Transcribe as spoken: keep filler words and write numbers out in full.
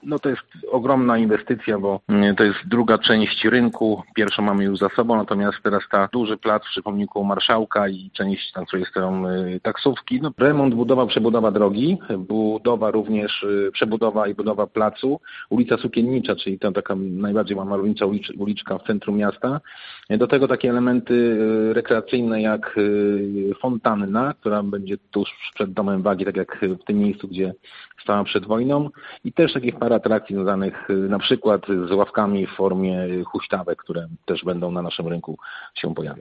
No to jest ogromna inwestycja, bo to jest druga część rynku. Pierwszą mamy już za sobą, natomiast teraz ta duży plac przy pomniku Marszałka i część, na której stoją taksówki. No, remont, budowa, przebudowa drogi, budowa również, przebudowa i budowa placu. Ulica Sukiennicza, czyli ta taka najbardziej malownicza uliczka w centrum miasta. Do tego takie elementy rekreacyjne jak fontanna, która będzie tuż przed Domem Wagi, tak jak w tym miejscu, gdzie stała przed wojną. I też takich parę atrakcji związanych na przykład z ławkami w formie huśtawek, które też będą na naszym rynku się pojawiać.